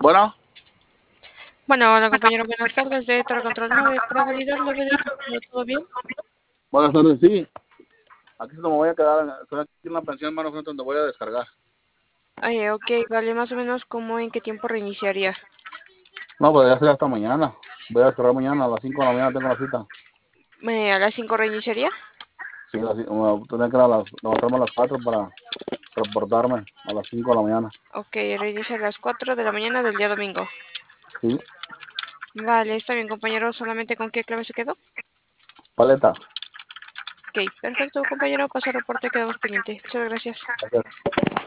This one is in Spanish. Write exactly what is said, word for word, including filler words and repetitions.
Bueno, Bueno, hola compañero, buenas tardes de Toro Control nueve. Para validar la verificación, ¿todo bien? buenas tardes, sí. Aquí es donde me voy a quedar. Estoy aquí en la pensión, hermano, frente donde voy a descargar. Ay, ok, vale, más o menos como en qué tiempo reiniciaría. No, pues ya será hasta mañana. Voy a descargar mañana, a las cinco de la mañana tengo la cita. Eh, ¿A las cinco reiniciaría? Sí, la, ci- bueno, tengo que ir a las, levantarme a las cuatro para reportarme a las cinco de la mañana. Ok, reinicia a las cuatro de la mañana del día domingo. Sí, Vale, está bien compañero, ¿solamente con qué clave se quedó? paleta. Ok, perfecto compañero, paso al reporte, quedamos pendientes. Muchas gracias. Gracias.